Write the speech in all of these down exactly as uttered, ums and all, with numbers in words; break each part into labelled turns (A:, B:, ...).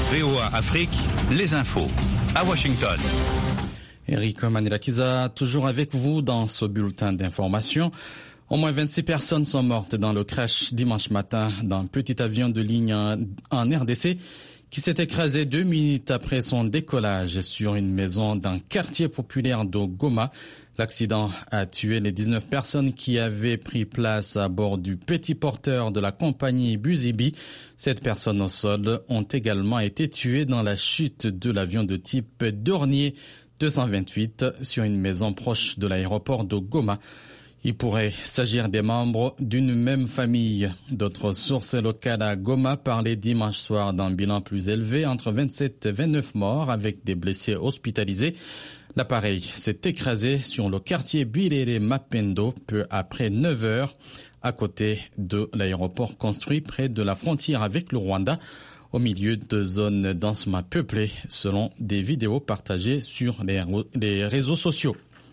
A: V O A Afrique, les infos. À Washington.
B: Eric Manilakiza, toujours avec vous dans ce bulletin d'information. Au moins vingt-six personnes sont mortes dans le crash dimanche matin d'un petit avion de ligne en R D C qui s'est écrasé deux minutes après son décollage sur une maison d'un quartier populaire de Goma. L'accident a tué les dix-neuf personnes qui avaient pris place à bord du petit porteur de la compagnie Buzibi. Sept personnes au sol ont également été tuées dans la chute de l'avion de type Dornier deux cent vingt-huit sur une maison proche de l'aéroport de Goma. Il pourrait s'agir des membres d'une même famille. D'autres sources locales à Goma parlaient dimanche soir d'un bilan plus élevé, entre vingt-sept et vingt-neuf morts avec des blessés hospitalisés. L'appareil s'est écrasé sur le quartier Bilere Mapendo peu après neuf heures à côté de l'aéroport construit près de la frontière avec le Rwanda, au milieu de zones densément peuplées, selon des vidéos partagées sur les, les réseaux sociaux.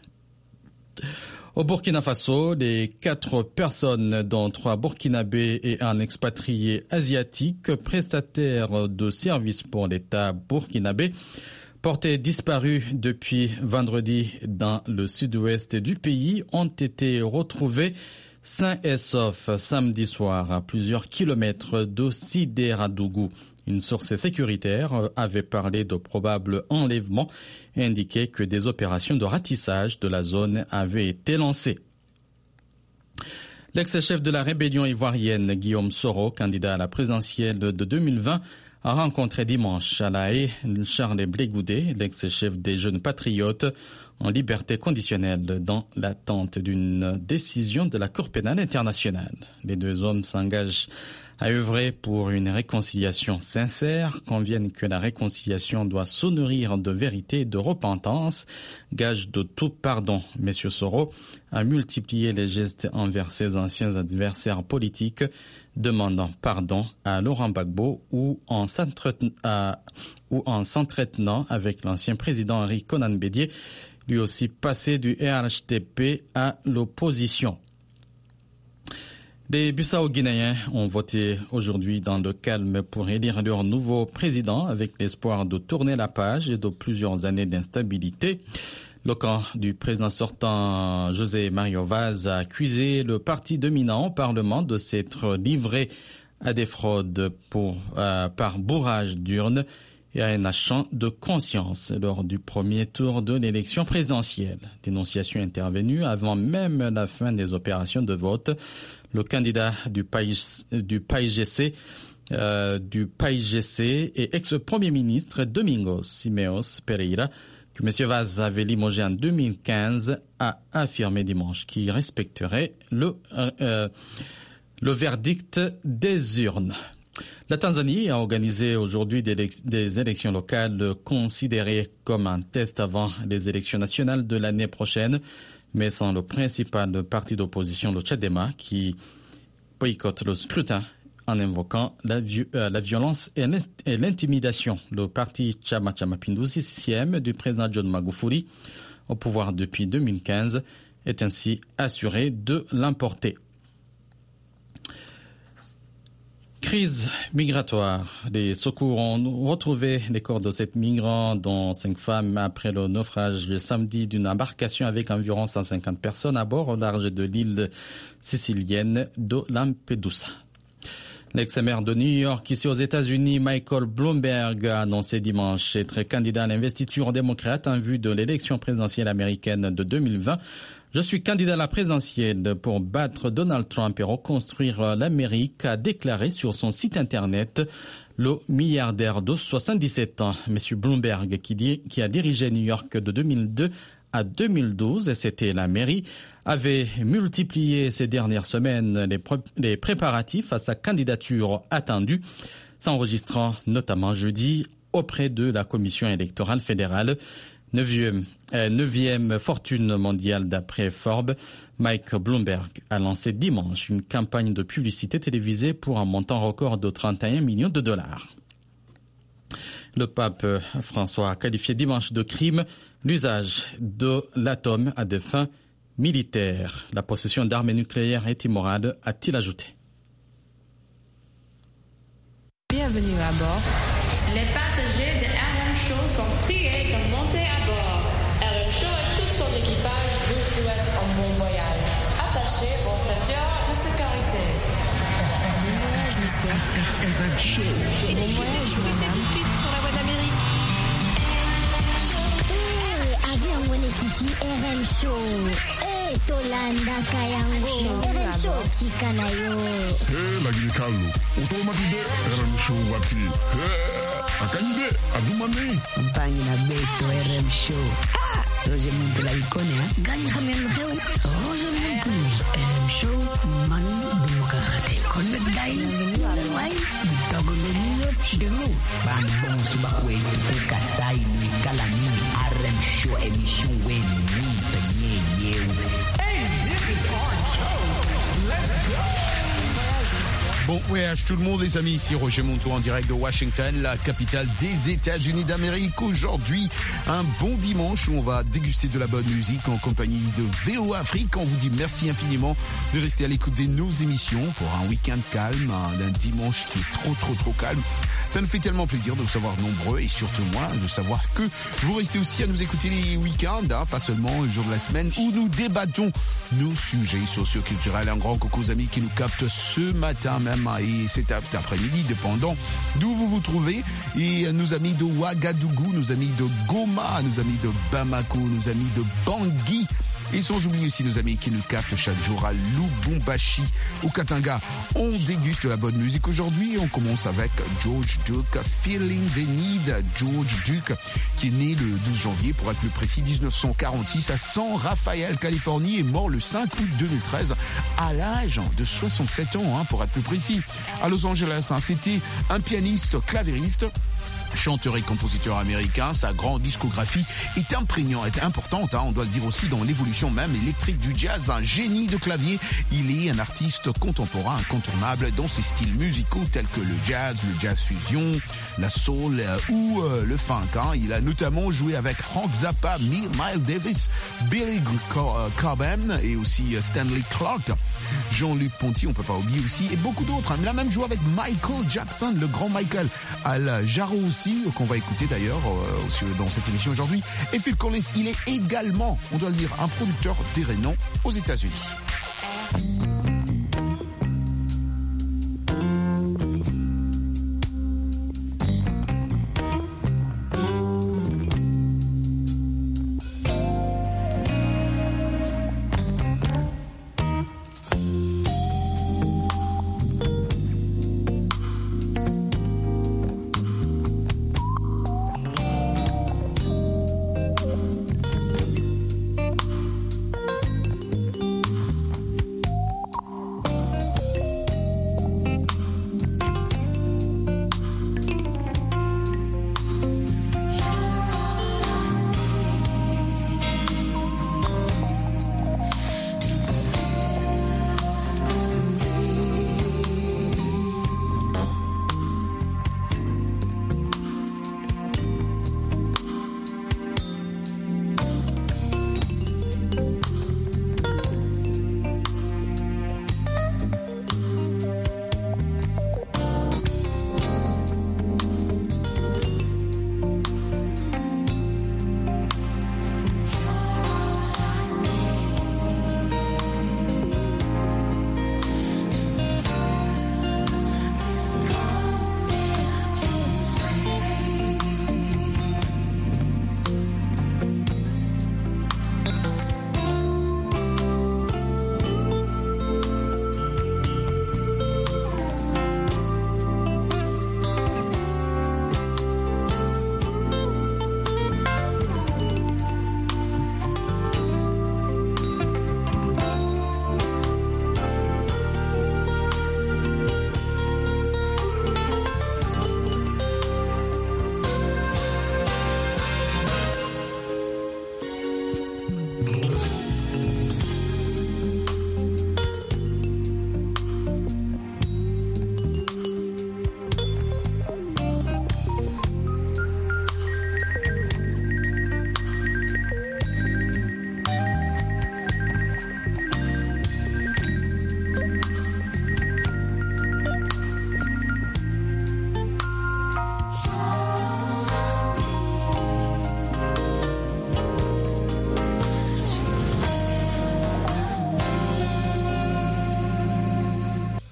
B: Au Burkina Faso, les quatre personnes, dont trois Burkinabés et un expatrié asiatique, prestataires de services pour l'État burkinabé, portés disparus depuis vendredi dans le sud-ouest du pays, ont été retrouvés sains et saufs samedi soir à plusieurs kilomètres de Sideradougou. Une source sécuritaire avait parlé de probables enlèvements et indiqué que des opérations de ratissage de la zone avaient été lancées. L'ex-chef de la rébellion ivoirienne, Guillaume Soro, candidat à la présidentielle de deux mille vingt, a rencontré dimanche à La Haye Charles Blé Goudet, l'ex-chef des Jeunes Patriotes, en liberté conditionnelle dans l'attente d'une décision de la Cour pénale internationale. Les deux hommes s'engagent à œuvrer pour une réconciliation sincère, conviennent que la réconciliation doit se nourrir de vérité et de repentance, gage de tout pardon. Monsieur Soro a multiplié les gestes envers ses anciens adversaires politiques, demandant pardon à Laurent Gbagbo ou en s'entretenant, ou en s'entretenant avec l'ancien président Henri Konan Bédié, lui aussi passé du R H D P à l'opposition. Les Bissau-Guinéens ont voté aujourd'hui dans le calme pour élire leur nouveau président avec l'espoir de tourner la page et de plusieurs années d'instabilité. Le camp du président sortant José Mario Vaz a accusé le parti dominant au Parlement de s'être livré à des fraudes pour, euh, par bourrage d'urnes et à un achat de conscience lors du premier tour de l'élection présidentielle. Dénonciation intervenue avant même la fin des opérations de vote. Le candidat du P A I, du P A I G C, euh, du P A I G C et ex-premier ministre Domingos Simeos Pereira, que M. Vaz avait limogé en deux mille quinze, a affirmé dimanche qu'il respecterait le, euh, le verdict des urnes. La Tanzanie a organisé aujourd'hui des, des élections locales considérées comme un test avant les élections nationales de l'année prochaine, mais sans le principal parti d'opposition, le Chadema, qui boycotte le scrutin en invoquant la, vi- euh, la violence et l'intimidation. Le parti Chama Cha Mapinduzi, sixième du président John Magufuli, au pouvoir depuis deux mille quinze, est ainsi assuré de l'emporter. Crise migratoire. Les secours ont retrouvé les corps de sept migrants, dont cinq femmes, après le naufrage le samedi d'une embarcation avec environ cent cinquante personnes à bord au large de l'île sicilienne de Lampedusa. L'ex-maire de New York, ici aux États-Unis, Michael Bloomberg, a annoncé dimanche être candidat à l'investiture démocrate en vue de l'élection présidentielle américaine de deux mille vingt. Je suis candidat à la présidentielle pour battre Donald Trump et reconstruire l'Amérique, a déclaré sur son site internet le milliardaire de soixante-dix-sept ans, M. Bloomberg, qui, dit, qui a dirigé New York de deux mille deux à deux mille douze, et c'était la mairie, avait multiplié ces dernières semaines les, pré- les préparatifs à sa candidature attendue, s'enregistrant notamment jeudi auprès de la Commission électorale fédérale. Neuvième, euh, neuvième fortune mondiale d'après Forbes, Mike Bloomberg a lancé dimanche une campagne de publicité télévisée pour un montant record de trente et un millions de dollars. Le pape François a qualifié dimanche de crime l'usage de l'atome à des fins militaires. La possession d'armes nucléaires est immorale, a-t-il ajouté.
C: Bienvenue à bord. Les passagers de R M Show sont priés de monter à bord. R M Show et tout son équipage vous souhaitent un bon voyage. Attachez vos ceintures de sécurité.
D: Bon voyage, monsieur.
E: R M Show.
D: Bon voyage, madame.
C: Tout de suite sur la voie d'Amérique.
F: Eh, avion wene kiti R M Show. Eh, tolanda kayango. R M Show tika na yo.
E: Eh, lagi kalu. Otomatide R M Show wati. Eh, akanyide adumane.
G: Mpangi na beto R M Show. Ah, Roger Muntu la ikone ha.
F: Gani khamen heu.
G: Roger Muntu R M Show man demokrate. Connect dai. Wai. Dogo lenyo demo. Ban bon suba kwe ukasai ni kalami R M Show emission wen ni penye yewe.
H: Bon voyage tout le monde les amis, ici Roger Montour en direct de Washington, la capitale des États-Unis d'Amérique. Aujourd'hui, un bon dimanche où on va déguster de la bonne musique en compagnie de V O Afrique. On vous dit merci infiniment de rester à l'écoute de nos émissions pour un week-end calme, un, un dimanche qui est trop trop trop calme. Ça nous fait tellement plaisir de vous savoir nombreux et surtout moi de savoir que vous restez aussi à nous écouter les week-ends, hein, pas seulement le jour de la semaine où nous débattons nos sujets socio-culturels. Un grand coucou aux amis qui nous captent ce matin même et cet après-midi, dépendant d'où vous vous trouvez. Et nos amis de Ouagadougou, nos amis de Goma, nos amis de Bamako, nos amis de Bangui. Et sans oublier aussi nos amis qui nous captent chaque jour à Lubumbashi, au Katanga. On déguste la bonne musique aujourd'hui. On commence avec George Duke, Feeling the Need. George Duke, qui est né le douze janvier, pour être plus précis, dix-neuf cent quarante-six, à San Rafael, Californie, et mort le cinq août deux mille treize, à l'âge de soixante-sept ans, hein, pour être plus précis. À Los Angeles, hein, c'était un pianiste clavériste, chanteur et compositeur américain. Sa grande discographie est imprégnante, est importante, hein, on doit le dire aussi, dans l'évolution même électrique du jazz. Un génie de clavier, il est un artiste contemporain incontournable dans ses styles musicaux tels que le jazz, le jazz fusion, la soul euh, ou euh, le funk. Hein. Il a notamment joué avec Frank Zappa, Miles Davis, Billy Cobham et aussi Stanley Clarke, Jean-Luc Ponty, on peut pas oublier aussi, et beaucoup d'autres. Hein. Il a même joué avec Michael Jackson, le grand Michael Al Jarreau aussi, qu'on va écouter d'ailleurs euh, dans cette émission aujourd'hui. Et Phil Collins, il est également, on doit le dire, un producteur des renom aux États-Unis.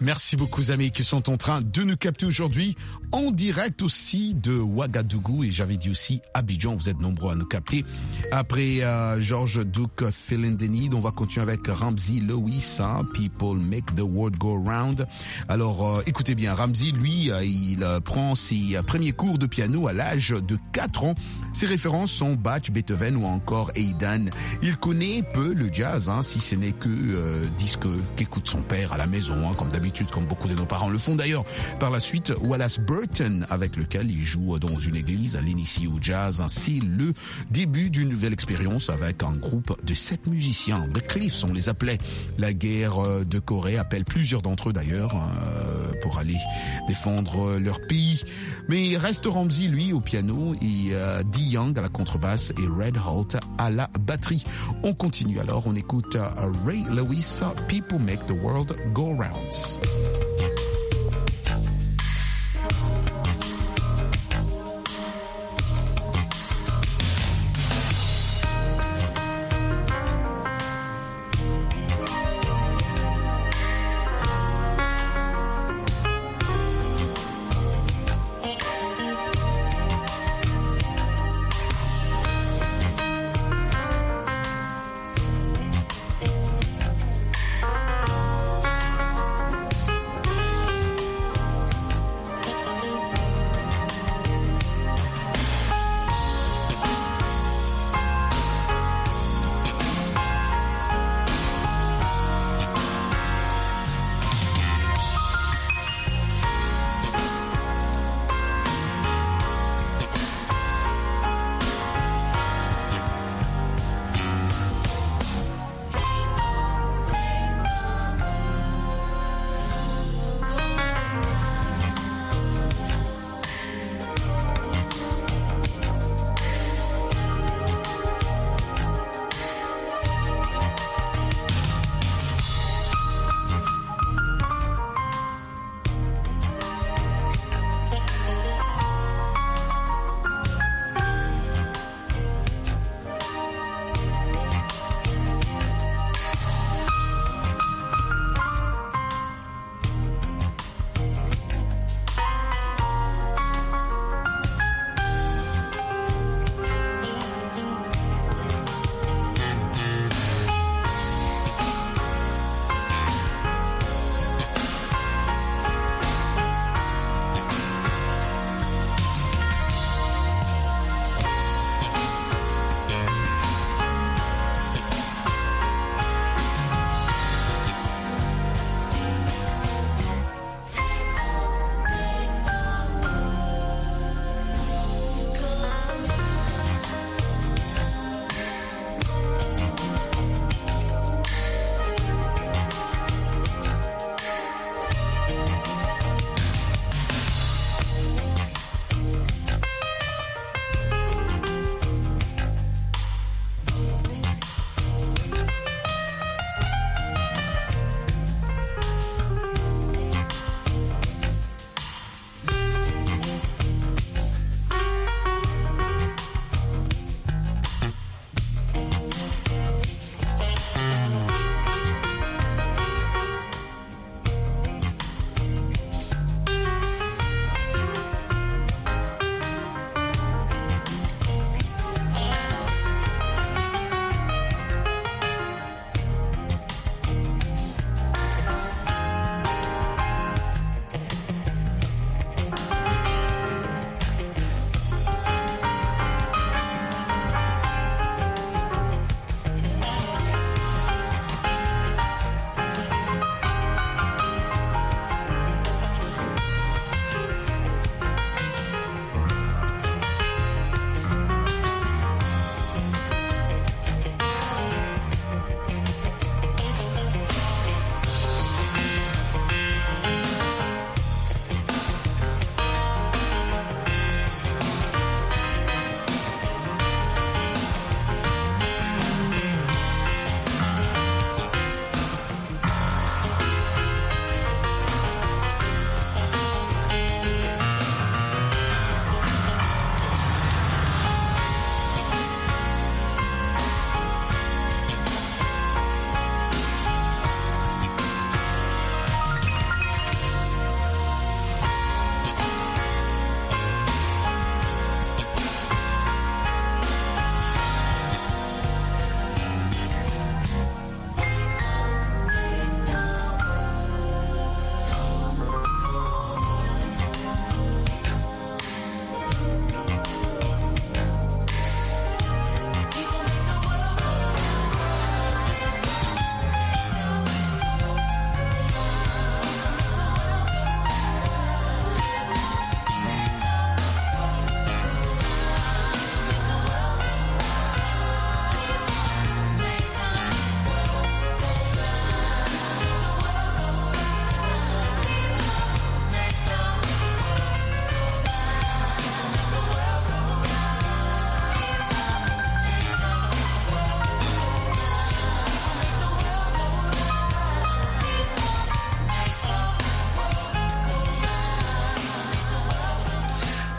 H: Merci beaucoup, amis, qui sont en train de nous capter aujourd'hui en direct aussi de Ouagadougou et j'avais dit aussi Abidjan. Vous êtes nombreux à nous capter. Après euh, George Duke Philindenid, on va continuer avec Ramsey Lewis, hein, People Make the World Go Round. Alors, euh, écoutez bien, Ramsey, lui, euh, il euh, prend ses euh, premiers cours de piano à l'âge de quatre ans. Ses références sont Bach, Beethoven ou encore Haydn. Il connaît peu le jazz, hein, si ce n'est que euh, disque qu'écoute son père à la maison, hein, comme d'habitude. Comme beaucoup de nos parents le font d'ailleurs. Par la suite, Wallace Burton, avec lequel il joue dans une église, l'initié au jazz. C'est le début d'une nouvelle expérience avec un groupe de sept musiciens. The Cliffs, on les appelait. La guerre de Corée appelle plusieurs d'entre eux d'ailleurs euh, pour aller défendre leur pays. Mais reste Ramsey, lui, au piano et euh, Dee Young à la contrebasse et Red Holt à la batterie. On continue alors, on écoute uh, Ray Lewis, People Make the World Go Round.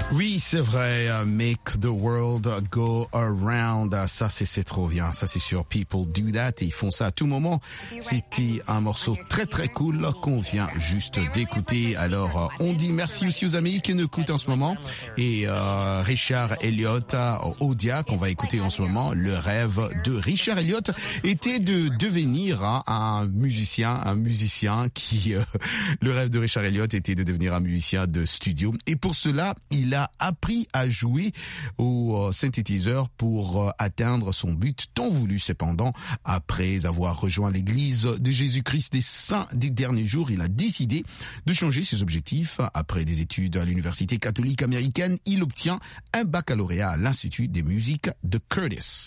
H: Oui, c'est vrai. uh, Make the world go around. Uh, ça, c'est, c'est trop bien. Ça, c'est sûr. People do that. Et ils font ça à tout moment. C'était un morceau très, très cool qu'on vient juste d'écouter. Alors, uh, on dit merci aussi aux amis qui nous écoutent en ce moment. Et uh, Richard Elliott, uh, Odia, qu'on va écouter en ce moment. Le rêve de Richard Elliott était de devenir uh, un musicien, un musicien qui... Uh, le rêve de Richard Elliott était de devenir un musicien de studio. Et pour cela, il a appris à jouer au synthétiseur pour atteindre son but tant voulu. Cependant, après avoir rejoint l'église de Jésus-Christ des Saints des derniers jours, il a décidé de changer ses objectifs. Après des études à l'université catholique américaine, il obtient un baccalauréat à l'Institut des musiques de Curtis.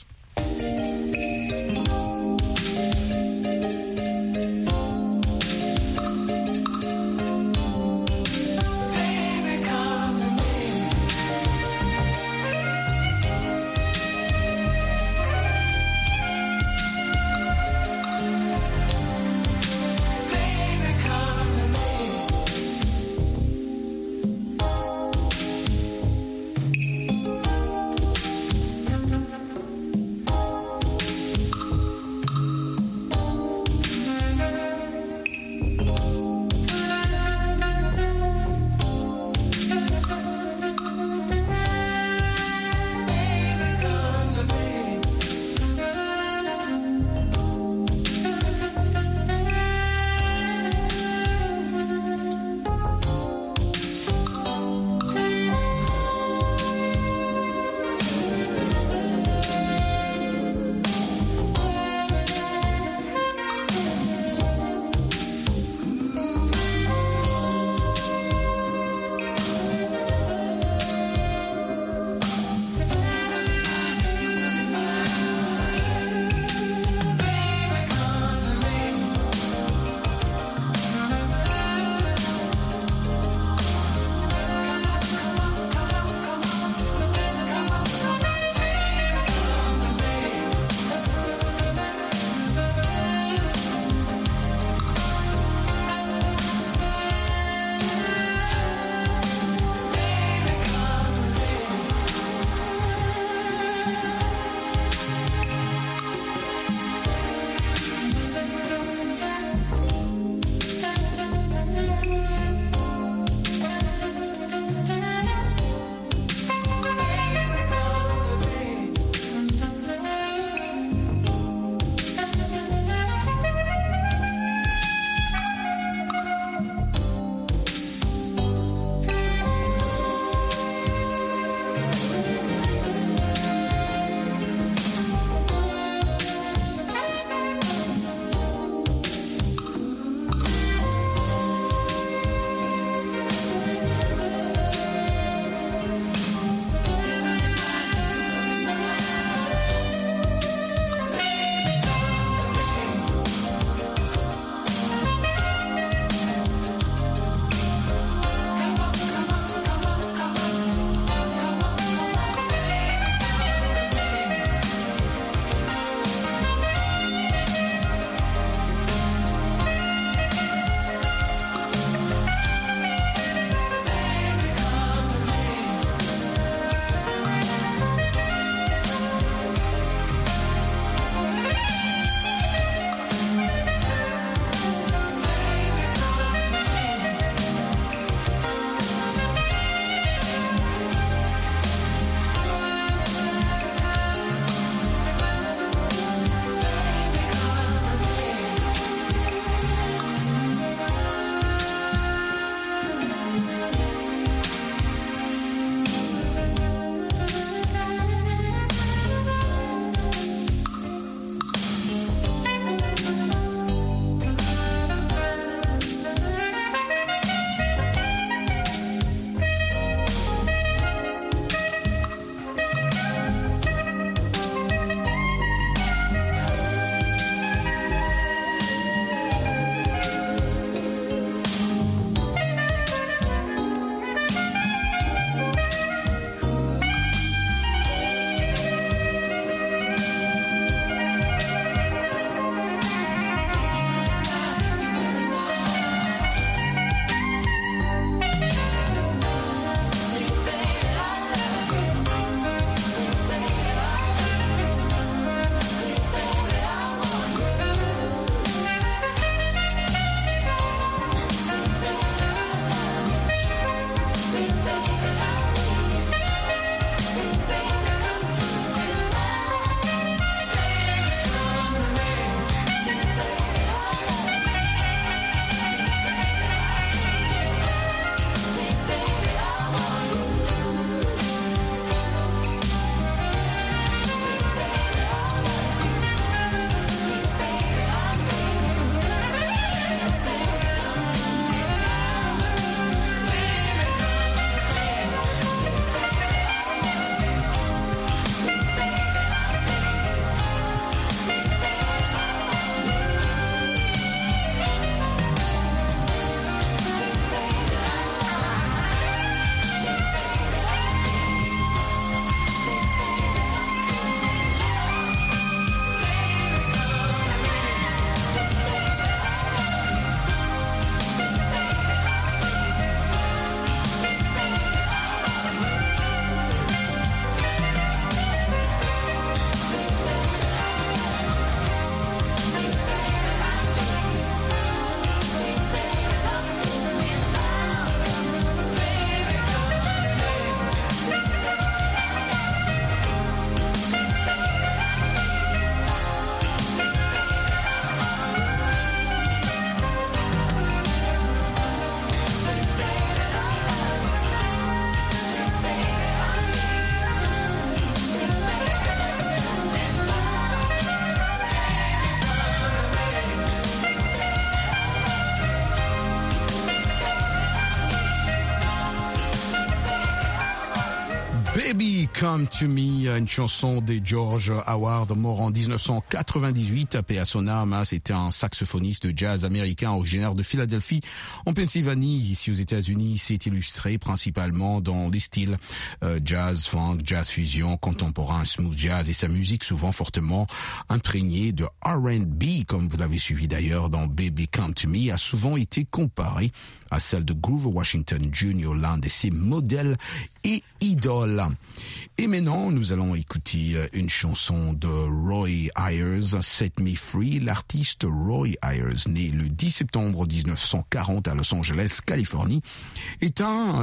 H: Baby Come to Me, une chanson de George Howard, mort en dix-neuf cent quatre-vingt-dix-huit, paix à son âme. C'était un saxophoniste de jazz américain originaire de Philadelphie, en Pennsylvanie, ici aux États-Unis. Il s'est illustré principalement dans des styles euh, jazz, funk, jazz fusion, contemporain, smooth jazz, et sa musique souvent fortement imprégnée de R and B, comme vous l'avez suivi d'ailleurs dans Baby Come to Me, a souvent été comparée à celle de Grover Washington Junior, l'un de ses modèles et idoles. Et maintenant, nous allons écouter une chanson de Roy Ayers, Set Me Free. L'artiste Roy Ayers, né le dix septembre dix-neuf cent quarante à Los Angeles, Californie, est un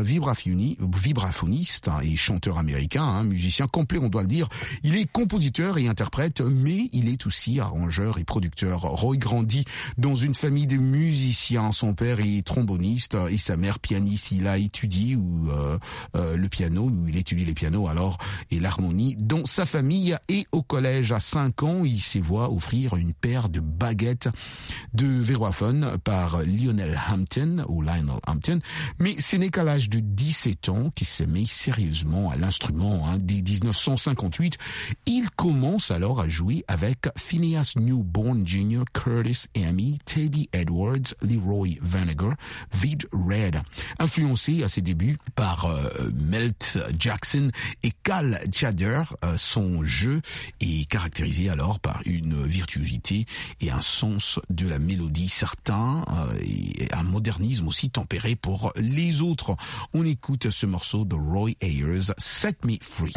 H: vibraphoniste et chanteur américain, un musicien complet, on doit le dire. Il est compositeur et interprète, mais il est aussi arrangeur et producteur. Roy grandit dans une famille de musiciens. Son père est tromboniste et sa mère pianiste. Il a étudié ou euh, euh, le piano, ou il étudie les pianos alors et l'harmonie dans sa famille. Et au collège, à cinq ans, il s'est voit offrir une paire de baguettes de verrophone par Lionel Hampton ou Lionel Hampton. Mais ce n'est qu'à l'âge de dix-sept ans qu'il s'est mis sérieusement à l'instrument. Hein. Dès dix-neuf cent cinquante-huit, il commence alors à jouer avec Phineas Newborn Junior, Curtis Amy, Teddy Edwards, Leroy Vannegar, Vid Red. Influencé à ses débuts par euh, Milt Jackson et Cal Tjader, euh, son jeu est caractérisé alors par une virtuosité et un sens de la mélodie certain, euh, et un modernisme aussi tempéré pour les autres. On écoute ce morceau de Roy Ayers, Set Me Free.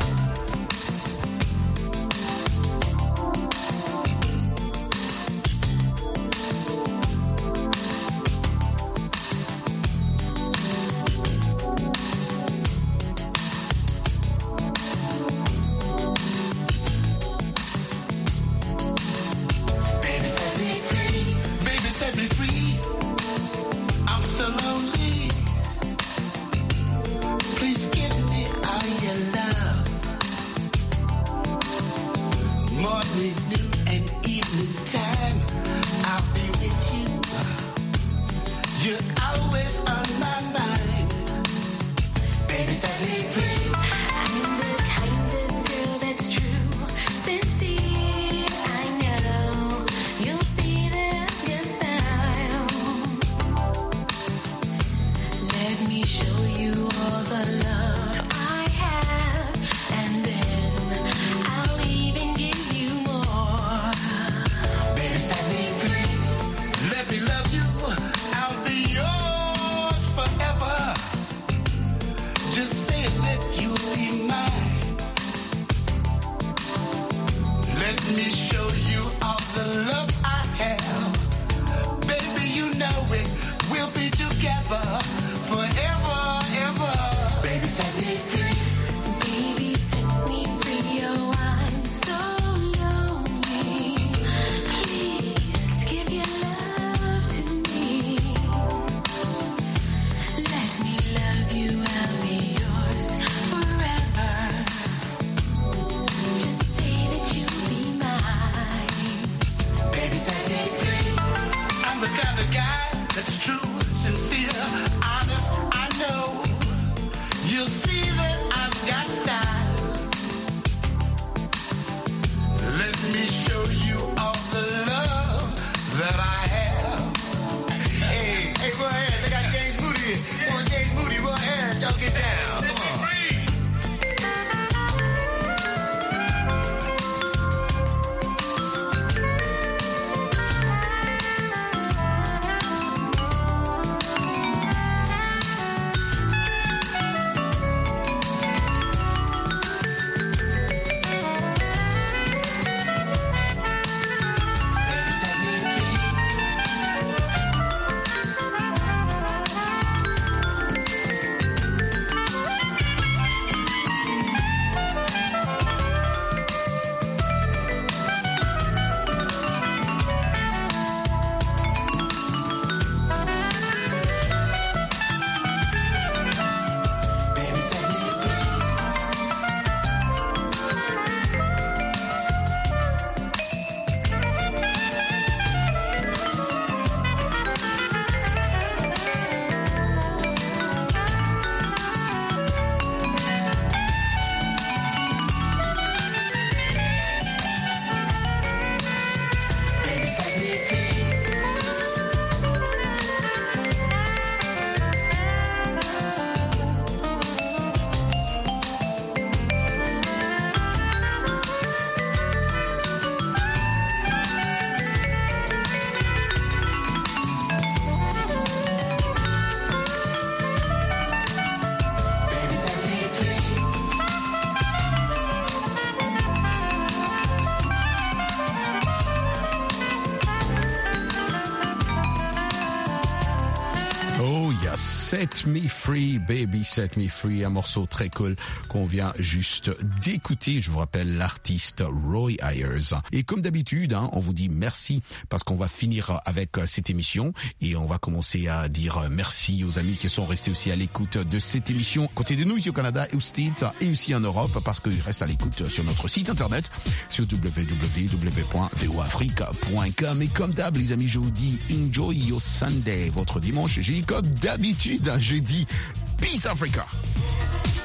I: I'm the kind of guy that's true, sincere.
H: Set Me Free, Baby Set Me Free, un morceau très cool qu'on vient juste d'écouter. Je vous rappelle l'artiste Roy Ayers. Et comme d'habitude, hein, on vous dit merci parce qu'on va finir avec cette émission et on va commencer à dire merci aux amis qui sont restés aussi à l'écoute de cette émission. Côté de nous ici au Canada et aux States et aussi en Europe parce qu'ils restent à l'écoute sur notre site internet sur w w w point v o africa point com. Et comme d'hab, les amis, je vous dis enjoy your Sunday, votre dimanche. J'ai comme d'habitude, je dis peace Africa.